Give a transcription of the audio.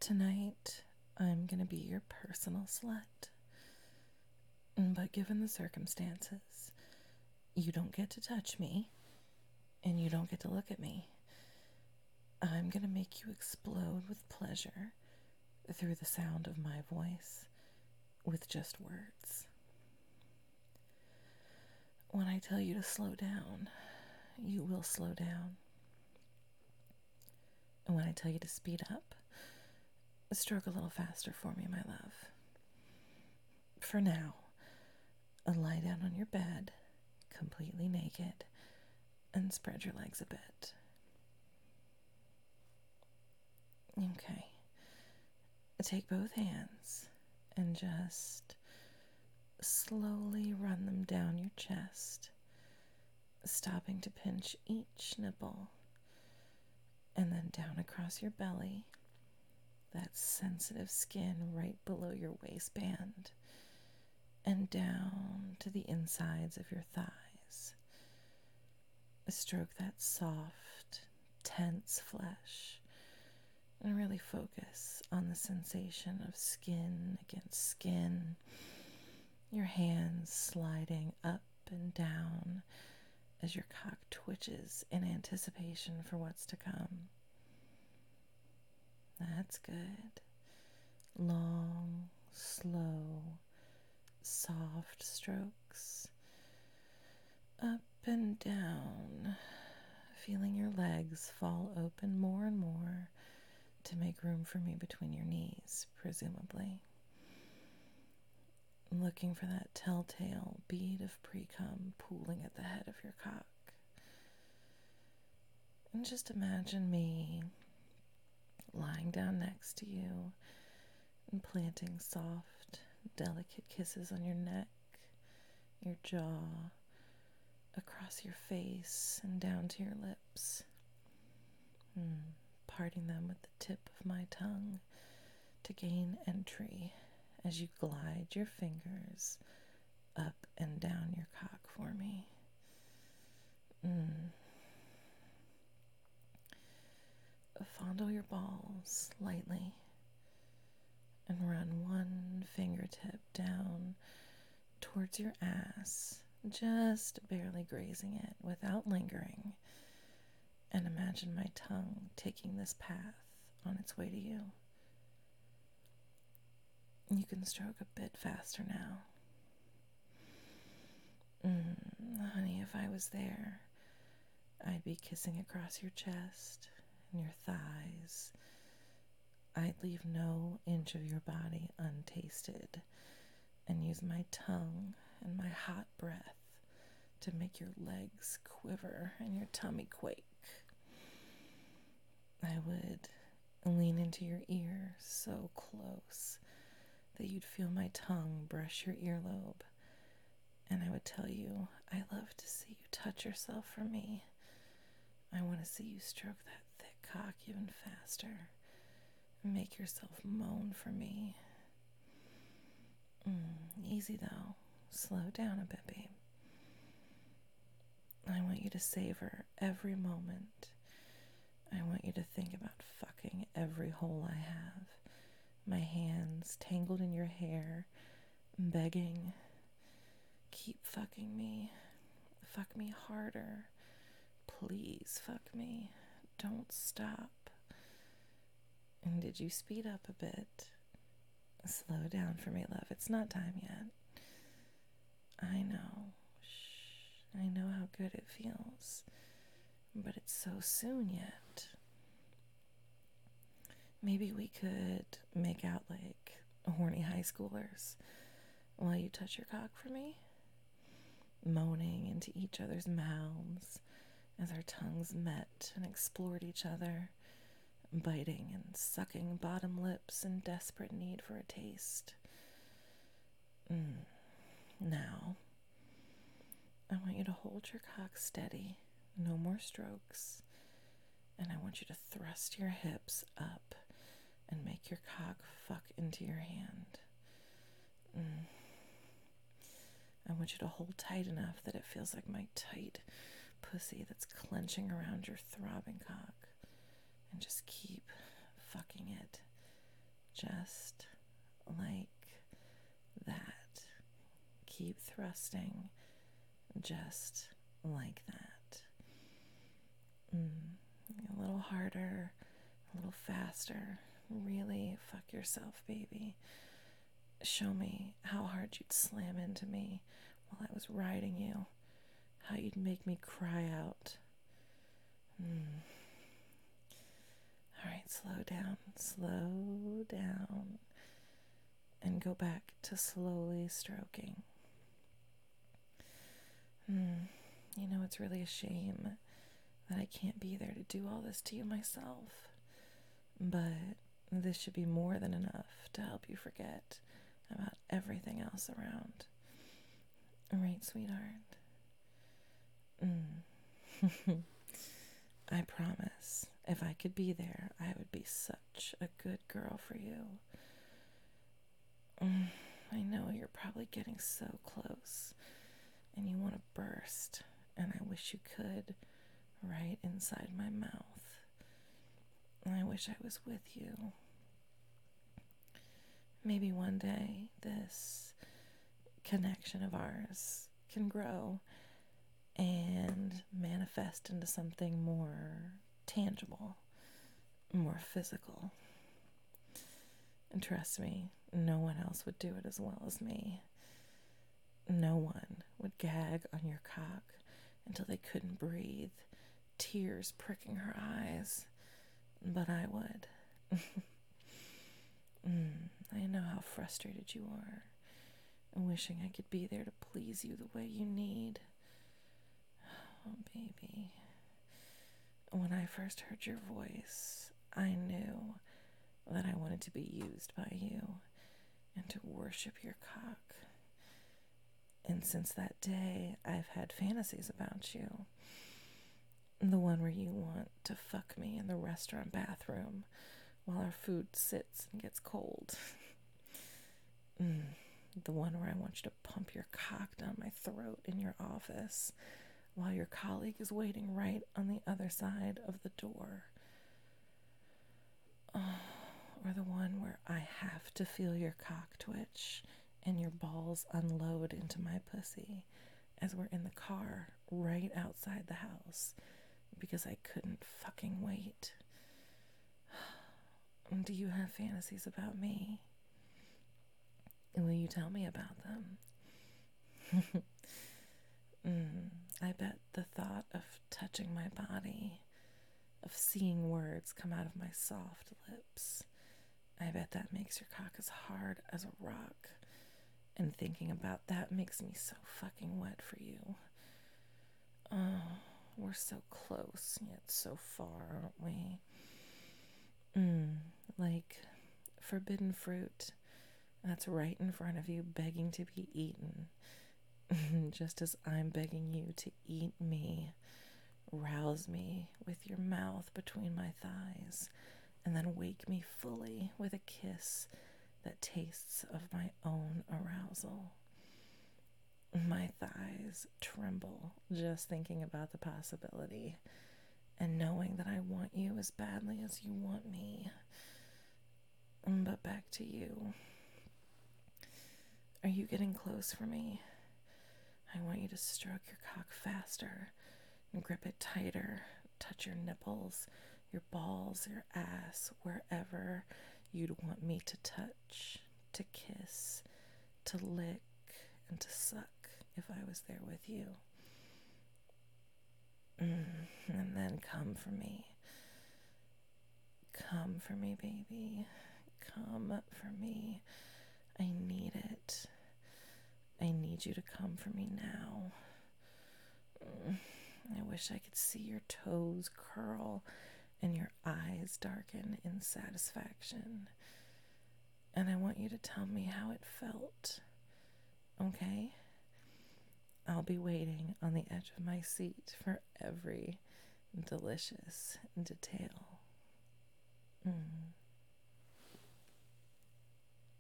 Tonight, I'm gonna be your personal slut. But given the circumstances, you don't get to touch me, and you don't get to look at me. I'm gonna make you explode with pleasure through the sound of my voice with just words. When I tell you to slow down, you will slow down. And when I tell you to speed up, stroke a little faster for me, my love. For now, lie down on your bed, completely naked, and spread your legs a bit. Okay. Take both hands and just slowly run them down your chest, stopping to pinch each nipple, and then down across your belly, that sensitive skin right below your waistband, and down to the insides of your thighs. Stroke that soft, tense flesh, and really focus on the sensation of skin against skin, your hands sliding up and down as your cock twitches in anticipation for what's to come. That's good. Long, slow, soft strokes. Up and down, feeling your legs fall open more and more to make room for me between your knees, presumably. Looking for that telltale bead of pre-cum pooling at the head of your cock. And just imagine me lying down next to you and planting soft, delicate kisses on your neck, your jaw, across your face and down to your lips, parting them with the tip of my tongue to gain entry as you glide your fingers up and down your cock for me. Fondle your balls lightly and run one fingertip down towards your ass, just barely grazing it without lingering, and imagine my tongue taking this path on its way to you. You can stroke a bit faster now. Honey, if I was there, I'd be kissing across your chest and your thighs. I'd leave no inch of your body untasted and use my tongue and my hot breath to make your legs quiver and your tummy quake. I would lean into your ear so close that you'd feel my tongue brush your earlobe, and I would tell you, I love to see you touch yourself for me. I want to see you stroke that thick cock even faster. Make yourself moan for me. Easy though. Slow down a bit, babe. I want you to savor every moment. I want you to think about fucking every hole I have. My hands tangled in your hair, begging, keep fucking me. Fuck me harder. Please fuck me. Don't stop. And did you speed up a bit? Slow down for me, love. It's not time yet. I know. Shh. I know how good it feels. But it's so soon yet. Maybe we could make out like horny high schoolers while you touch your cock for me, moaning into each other's mouths as our tongues met and explored each other, biting and sucking bottom lips in desperate need for a taste. Now, I want you to hold your cock steady, no more strokes, and I want you to thrust your hips up and make your cock fuck into your hand. I want you to hold tight enough that it feels like my tight pussy that's clenching around your throbbing cock, and just keep fucking it just like that. Keep thrusting just like that. A little harder, a little faster. Really fuck yourself, baby. Show me how hard you'd slam into me while I was riding you. How you'd make me cry out. Alright, slow down, and go back to slowly stroking. You know, it's really a shame that I can't be there to do all this to you myself. But this should be more than enough to help you forget about everything else around. Alright, sweetheart? I promise, if I could be there, I would be such a good girl for you. I know you're probably getting so close, and you want to burst, and I wish you could, right inside my mouth. I wish I was with you. Maybe one day this connection of ours can grow and manifest into something more tangible, more physical. And trust me, no one else would do it as well as me. No one would gag on your cock until they couldn't breathe, tears pricking her eyes. But I would. I know how frustrated you are, and wishing I could be there to please you the way you need. Oh, baby. When I first heard your voice, I knew that I wanted to be used by you and to worship your cock. And since that day, I've had fantasies about you. The one where you want to fuck me in the restaurant bathroom while our food sits and gets cold. The one where I want you to pump your cock down my throat in your office while your colleague is waiting right on the other side of the door. Or the one where I have to feel your cock twitch and your balls unload into my pussy as we're in the car right outside the house because I couldn't fucking wait. Do you have fantasies about me? Will you tell me about them? I bet the thought of touching my body, of seeing words come out of my soft lips, I bet that makes your cock as hard as a rock. And thinking about that makes me so fucking wet for you. Oh, we're so close, yet so far, aren't we? Like forbidden fruit that's right in front of you, begging to be eaten. Just as I'm begging you to eat me. Rouse me with your mouth between my thighs, and then wake me fully with a kiss that tastes of my own arousal. My thighs tremble just thinking about the possibility and knowing that I want you as badly as you want me. But back to you. Are you getting close for me? I want you to stroke your cock faster and grip it tighter, touch your nipples, your balls, your ass, wherever you'd want me to touch, to kiss, to lick, and to suck if I was there with you. And then come for me. Come for me, baby. Come for me. I need it. I need you to come for me now. I wish I could see your toes curl and your eyes darken in satisfaction. And I want you to tell me how it felt. Okay? I'll be waiting on the edge of my seat for every delicious detail.